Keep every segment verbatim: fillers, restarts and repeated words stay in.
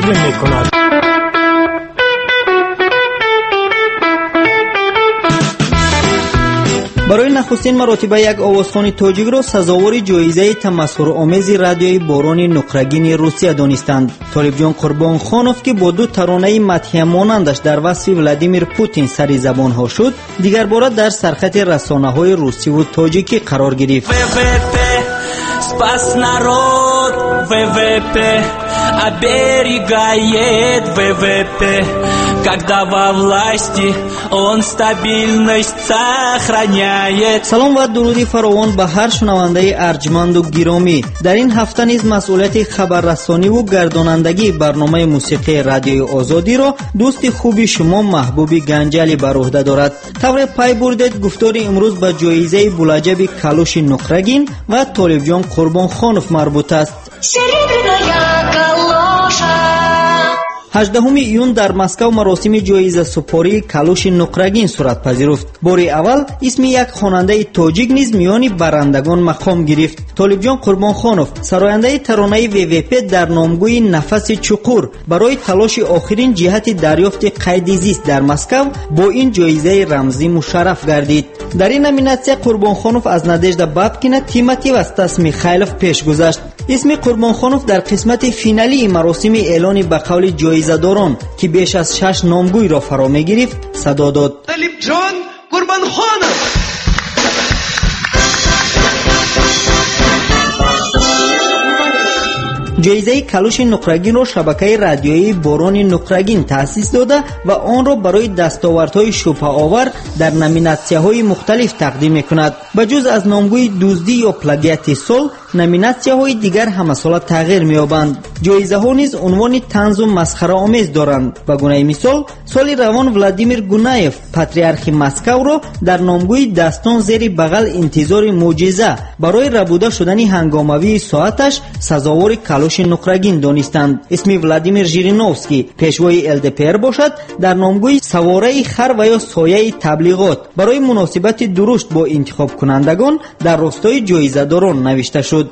تقدیم میکند. برای نخستین مرتبه یک آوازخوان تاجیک را سزاوار جایزه تمسخرآمیز رادیوی باران نقرگین روسیه دانستند. طالبجان قربانخانوف که با دو ترانه مدحیه مانندش در وصف ولادیمیر پوتین سری زبان ها شد، دیگر بار در سرخط رسانه های روسی و تاجیکی قرار گرفت. Спас народ ВВП, оберегает ВВП, когда во власти он стабильность сохраняет. سلام و درودی فراوان به هر شنونده ارجمند و گرامی. در این هفته نیز مسئولیت خبررسانی و گردانندگی برنامه موسیقی رادیوی آزادی را دوست خوبی شما محبوبی گنجلی بر عهده دارد. طور پی بردید گفتار امروز به جایزه بولجب کالوش نقرگین و طالبجان قربانخانوف مربوط است. هجدهم ایون در مسکو مراسم جایزه سپاری کالوش نقرگین صورت پذیرفت. باری اول اسم یک خواننده تاجیک نیز میان برندگان مقام گرفت. طالبجان قربانخانوف سراینده ترانه وی وی پی در نامگوی نفس چقور برای تلاش آخرین جهت دریافت قید زیست در مسکو با این جایزه رمزی مشرف گردید. در این نامیناسیون قربانخانوف از نادژدا بابکینا تیماتی و استاس میخایلوف پیش گذشت. اسم قربانخانوف در قسمت فینالی مراسم اعلان به قول جایزه‌داران که بیش از شش نامگوی را فرا می‌گرفت صدا داد. طالبجان قربانخانوف جایزه کالوش نقرگین را شبکه رادیویی باران نقرگین تأسیس داده و آن را برای دستاوردهای شبهه‌آور در نامیناسیون‌های مختلف تقدیم می‌کند. بجز از نامگوی دزدی یا پلاگیات سال، نامیناسیون‌های دیگر همه ساله تغییر می‌یابند. جایزه‌ها نیز عنوان طنز و مسخره آمیز دارند. به گونه مثال، سال روان ولادیمیر گونایف پاتریارخ مسکو را در نامگوی دستان زیر بغل انتظار معجزه برای ربوده شدن هنگاموی ساعتش سزاوار کالوش نقرگین دانستند. اسم ولادیمیر ژیرینوفسکی پیشوای ال دی پی ار باشد در نامگوی سواره خر و یا سایه تبلیغات برای مناسبت درشت با انتخاب کنندگان در راستای جایزه داران نوشته شد.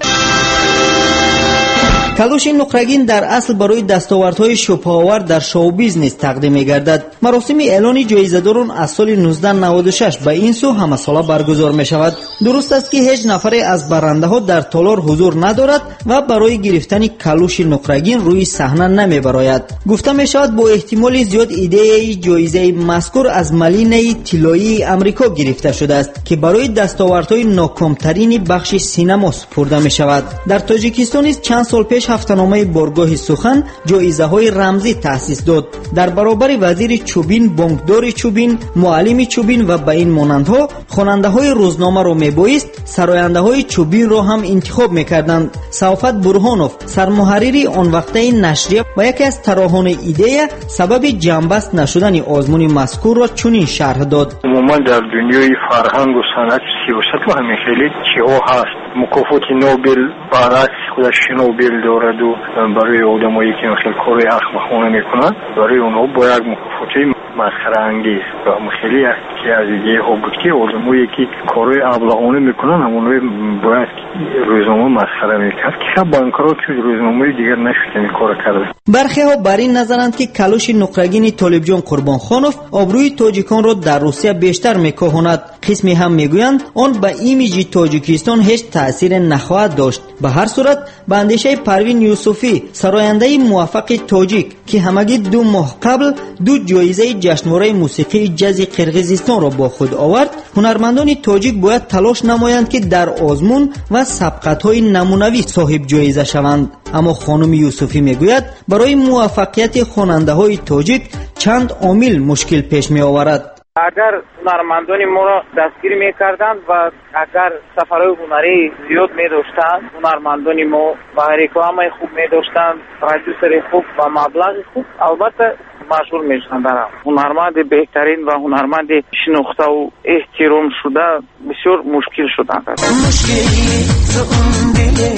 کالوش نقرگین در اصل برای دستاوردهای شبهه‌آور در شو بیزنس تقدیم می‌گردد. مراسم اعلان جایزه‌داران از سال نوزده نود و شش به این سو همه ساله برگزار می‌شود. درست است که هیچ نفر از برنده‌ها در تالار حضور ندارد و برای گرفتن کالوش نقرگین روی صحنه نمی‌براید. گفته می‌شود با احتمال زیاد ایده جایزه مذکور از ملینه طلایی آمریکا گرفته شده است که برای دستاوردهای ناکام‌ترین بخش سینما سپرده می‌شود. در تاجیکستان نیز چند سال پیش هفته‌نامه بارگاه سخن جایزه‌های رمزی تأسیس داد. در برابر وزیر چوبین، بانکدار چوبین، معلم چوبین و به این مانندها خواننده‌های روزنامه را میبایست سراینده‌های چوبین را هم انتخاب میکردند. صفوت برهانوف سرمحرری آن وقته نشریه و یکی از طراحان ایده سبب جنبست نشدن آزمون مذکور را چنین شرح داد. عموما در دنیای فرهنگ و صنعت سیاست و همین خیلی چی‌ها هست. مکافات نوبل برعکس خودش نوبل دارد و برای آدمایی که خیلی کار احمقانه میکنند برای اونها با یک مکافاتی مسخره انگیز و خیلی از ایده ها بود که آدمایی که کار ابلهانه میکنن همونها باید روزنامه مسخره میکرد که خب بانک‌ها که روزنامه دیگر نشد این کار کرده. برخی ها بر این نظرند که کالوش نقرگین طالبجان قربانخانوف آبروی تاجیکان را در روسیه بیشتر میکاهاند. قسمی هم میگویند آن به ایمیج تاجیکستان هیچ تأثیر نخواهد داشت. به هر صورت به اندیشه پروین یوسفی سراینده موفق تاجیک که همگی دو ماه قبل دو جایزه جشنواره موسیقی جاز قرقیزستان را با خود آورد، هنرمندان تاجیک باید تلاش نمایند که در آزمون و سبقت‌های نمونوی صاحب جایزه شوند. اما خانم یوسفی میگوید برای موفقیت خواننده‌های تاجیک چند عامل مشکل پیش می آورد. اگر هنرمندان ما را دستگیر میکردند و اگر سفرهای هنری زیاد میداشتند، هنرمندان ما بهره‌کارهای خوب میداشتند، پرودوسر خوب و مبلغ خوب، البته مشهور میشدند. در هنرمند بهترین و هنرمند شناخته و احترام شده بسیار مشکل شدند. مشکلی تو اون دله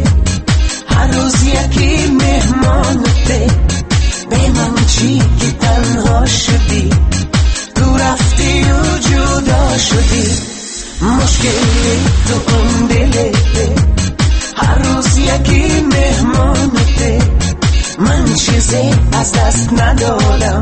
هر روز یکی مهمانته به من چی که تنها شدی تو رفتی و جدا شدی. مشکلی تو اون دله هر روز یکی مهمانته من چیزی از دست ندادم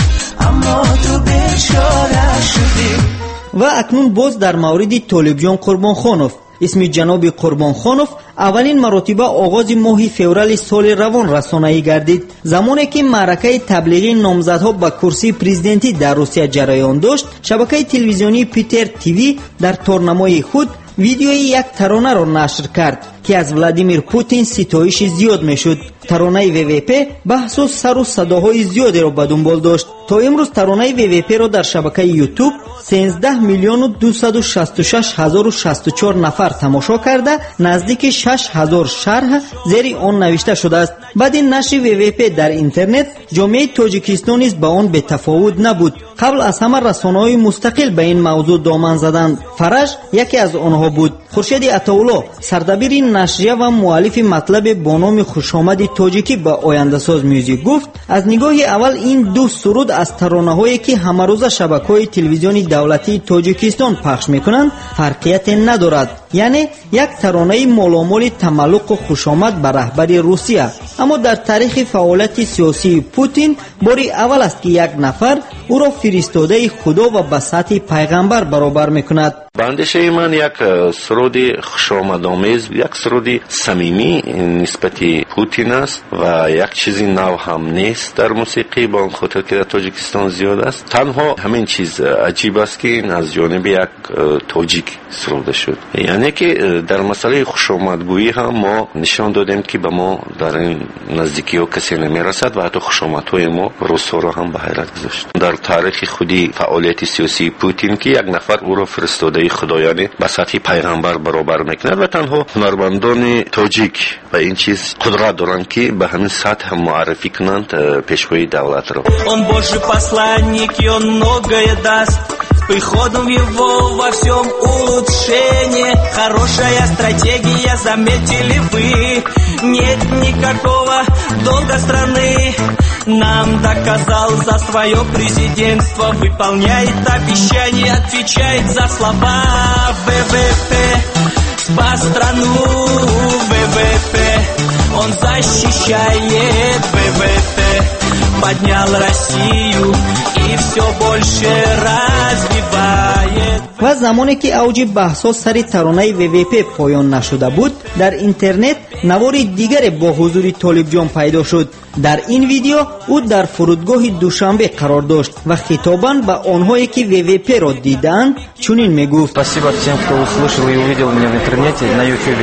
اما تو بیچاره شدی. و اکنون باز در مورد طالبجان قربانخانوف. اسم جناب قربانخانوف اولین مرتبه آغاز ماه فوریه سال روان رسانه‌ای گردید، زمانی که معرکه تبلیغی نامزدها به کرسی پرزیدنتی در روسیه جریان داشت. شبکه تلویزیونی پیتر تیوی در تورنمای خود ویدیوی یک ترانه را نشر کرد که از ولادیمیر پوتین ستایش زیاد میشد. ترانه وی وی پی بحث و سر و صداهای زیادی را به دنبال داشت. تا امروز ترانه وی وی پی را در شبکه یوتیوب سیزده میلیون و دویست و شصت و شش هزار و شصت و چهار نفر تماشا کرده، نزدیک شش هزار شرح زیر آن نوشته شده است. بعد این نشر وی وی پی در اینترنت، جامعه تاجیکستان نیز به آن بتفاوت نبود. قبل از همه رسانه‌های مستقل به این موضوع دامن زدند. فرج یکی از آنها بود. خورشید عطاالله، سردبیر نشریه و مؤلف مطلب با نام خوشامد تاجیکی به آینده‌ساز میوزیک گفت از نگاه اول این دو سرود از ترانه‌هایی که همه روزه شبکه‌های تلویزیونی دولتی تاجیکستان پخش می‌کنند فرقیت ندارد، یعنی یک ترانه مالامال تملق و خوشامد به رهبری روسیه. اما در تاریخ فعالیت سیاسی پوتین باری اول است که یک نفر او را فرستاده خدا و به سطح پیغمبر برابر می‌کند. به اندیشه من یک سرود خوشامدآمیز، یک سرود صمیمی نسبت پوتین است و یک چیزی نو هم نیست در موسیقی، با اون خاطر که در تاجیکستان زیاد است. تنها همین چیز عجیب است که از جانب یک تاجیک سروده شد، یعنی که در مسئله خوشامدگویی هم ما نشان دادیم که به ما در این نزدیکی ها کسی نمیرسد و حتی خوشامدهای ما روسا را هم به حیرت گذاشت. در تاریخ خودی فعالیت سیاسی پوتین که یک نفر او را فرستاده خدایانه به سطح پیغمبر برابر میکند و تنها هنرمندان تاجیک به این چیز قدرت دارند که به همین سطح معرفی کنند پیشوای دولت را. Он Божий посланник, и он многое даст. Приходом его во всем улучшение. Хорошая стратегия, заметили вы. Нет никакого долга страны. Нам доказал за свое президентство. Выполняет обещания, отвечает за слова. вэ вэ пэ спас страну. вэ вэ пэ он защищает. вэ вэ пэ поднял Россию и все больше развивает. و زمانی که اوج بحث‌ها سر ترانه وی وی پی پایان نشده بود، در اینترنت نواری دیگر با حضور طالبجان پیدا شد. در این ویدیو او در فرودگاه دوشنبه قرار داشت و خطاباً به آنهایی که وی وی پی را دیدند چنین میگفت: Спасибо всем, кто услышал и увидел меня в интернете на YouTube.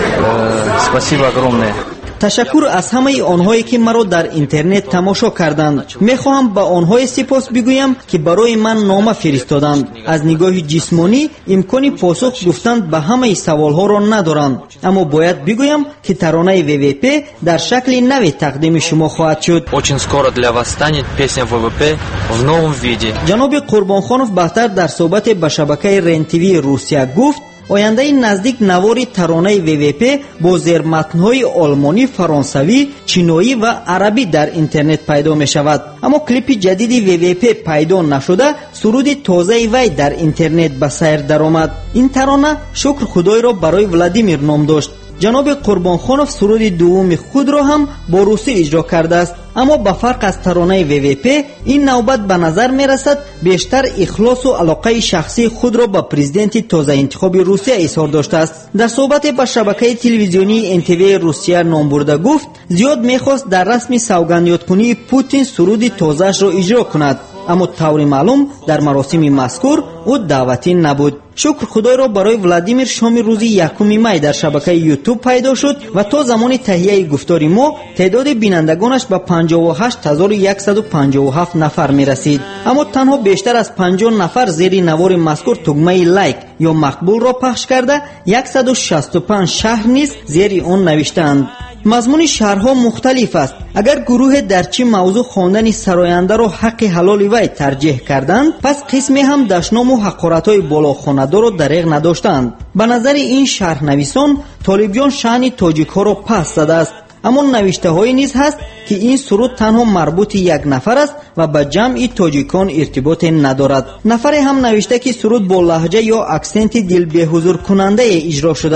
Спасибо огромное. تشکر از همه آنهایی که مرا در اینترنت تماشا کردند. میخواهم به آنهای سپاس بگویم که برای من نامه فرستادند. از نگاه جسمانی امکانی پاسخ گفتن به همه سوالها را ندارند، اما باید بگویم که ترانه وی وی پی در شکل نوی تقدیم شما خواهد شد. Очень скоро для вас станет песня вэ вэ пэ в новом виде. جناب قربانخانوف بهتر در صحبت به شبکه رن تیوی روسیه گفت آینده نزدیک نواری ترانه وی وی پی با زیرمتن‌های آلمانی، فرانسوی، چینایی و عربی در اینترنت پیدا می شود. اما کلیپ جدید وی وی پی پیدا نشده، سرود تازه وی در اینترنت به سیر درآمد. این ترانه شکر خدای را برای ولادیمیر نام داشت. جناب قربانخانوف سرود دوم خود را هم با روسی اجرا کرده است، اما به فرق از ترانه وی وی پی این نوبت به نظر می رسد بیشتر اخلاص و علاقه شخصی خود را به پرزیدنت تازه انتخاب روسیه اظهار داشته است. در صحبت با شبکه تلویزیونی ان تی وی روسیه نام برده گفت زیاد میخواست در رسم سوگندیادکنی پوتین سرود تازه‌اش را اجرا کند، اما طور معلوم در مراسم مذکور او دعوتی نبود. شکر خدای را برای ولادیمیر شام روز یکم می در شبکه یوتیوب پیدا شد و تا زمان تهیه گفتار ما تعداد بینندگانش به پنجاه و هشت هزار و صد و پنجاه و هفت نفر می رسید. اما تنها بیشتر از پنجاه نفر زیر نوار مذکور تگمه لایک یا مقبول را پخش کرده، صد و شصت و پنج شهر نیز زیر آن نوشتند. مضمون شهرها مختلف است. اگر گروه در چه موضوع خواندن سراینده را حق حلال وی ترجیح کردند، پس قسمی هم دشنام و حقارت‌های بالا خواننده را دریغ نداشتند. به نظر این شهرنویسان طالبجان شأن تاجیک‌ها را پس زده است. اما نوشته های نیز هست که این سرود تنها مربوط یک نفر است و به جمع تاجیکان ارتباط ندارد. نفر هم نوشته که سرود با لهجه یا اکسنت دل بهزور کننده اجرا شده است.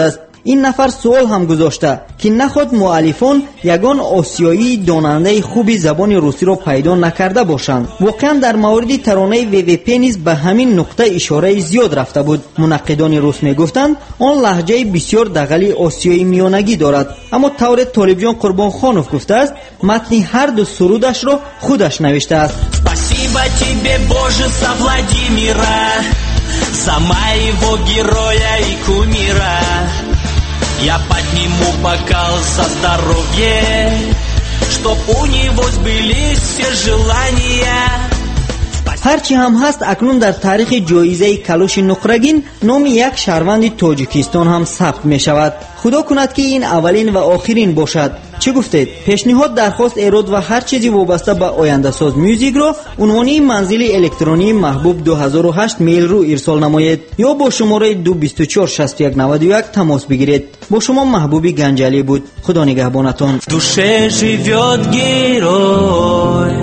این نفر سوال هم گذاشته که نخود مؤلفان یگان آسیایی داننده خوبی زبان روسی را پیدا نکرده باشند. واقعا در مورد ترانه وی وی پی نیز به همین نقطه اشاره زیاد رفته بود. منقدان روس میگفتند آن لهجه بسیار دغلی آسیایی میانگی دارد، اما طور طالبجان قربانخانوف گفته است متن هر دو سرودش را خودش نوشته است. Спасибо тебе, Боже, со Владимира, за моего героя и кумира. Я подниму бокал за здоровье, чтоб у него сбылись все желания. هرچی هم هست اکنون در تاریخ جایزه کلوش نقرگین نام یک شهروند تاجیکستان هم ثبت می شود. خدا کند که این اولین و آخرین باشد. چه گفتید؟ پیشنهاد، درخواست، ایراد و هر چیزی وابسته به آینده ساز میوزیک رو عنوانی منزل الکترونی محبوب دو هزار و هشت میل رو ارسال نمایید یا با شماره دو دو چهار شصت و یک نود و یک تماس بگیرید. با شما محبوبی گنجلی بود. خدا نگهبانتان. душе живет герой,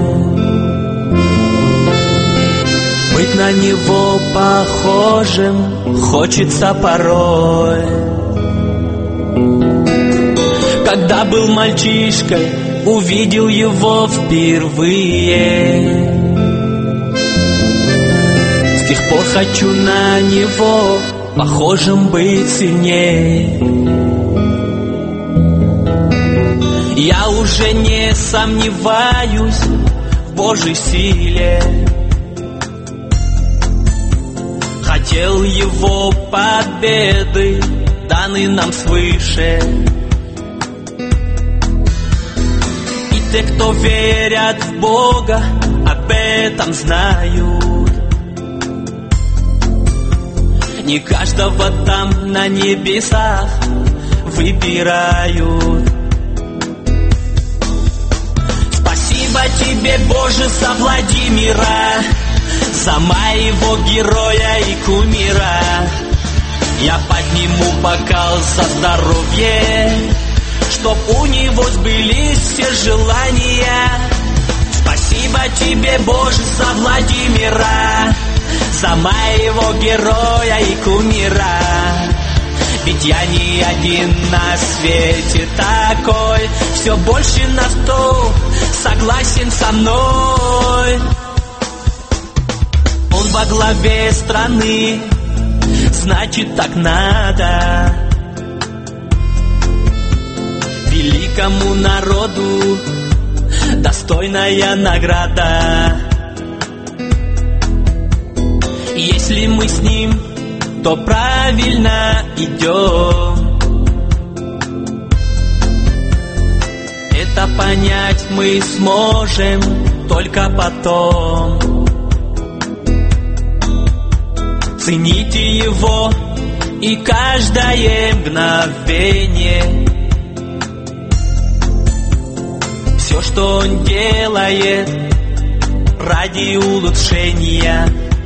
быть на него похожим хочется порой. Когда был мальчишкой, увидел его впервые. С тех пор хочу на него похожим быть сильнее. Я уже не сомневаюсь в Божьей силе. Хотел его победы, данные нам свыше. И те, кто верят в Бога, об этом знают. Не каждого там на небесах выбирают. Спасибо тебе, Боже, за Владимира, за моего героя и кумира. Я подниму бокал за здоровье, чтоб у него сбылись все желания. Спасибо тебе, Боже, за Владимира, за моего героя и кумира. Ведь я не один на свете такой, все больше на сто согласен со мной. Он во главе страны, значит так надо. Великому народу достойная награда. Если мы с ним, то правильно идем. Это понять мы сможем только потом. Цените его и каждое мгновение. Все, что он делает ради улучшения.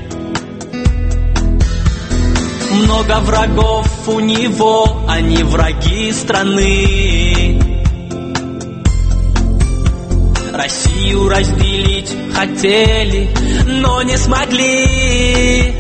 Много врагов у него, они враги страны. Россию разделить хотели, но не смогли.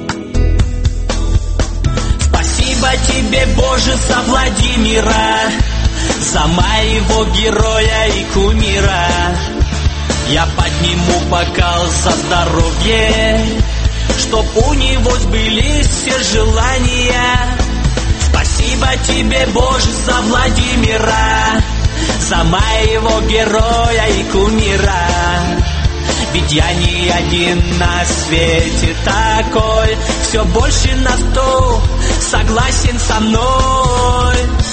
Спасибо тебе, Боже, за Владимира, за моего героя и кумира. Я подниму бокал за здоровье, чтоб у него сбылись все желания. Спасибо тебе, Боже, за Владимира, за моего героя и кумира. Ведь я не один на свете такой, все больше на сто согласен со мной.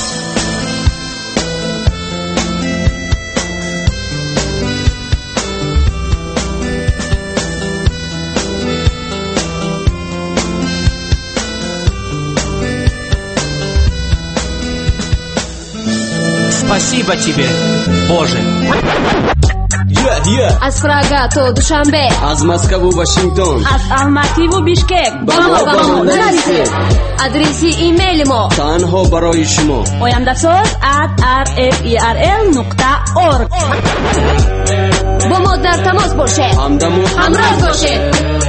Спасибо тебе, Боже. Yeah, yeah. از پراگا تا دوشنبه، از مسکو و واشنگتن، از الماتی و بیشکک با ما با ما نرسید. آدرسی ایمیل ما تنها برای شما oyandasaz at r f e r l نقطه org. با ما در تماس باشه، همدم و همراه باشه.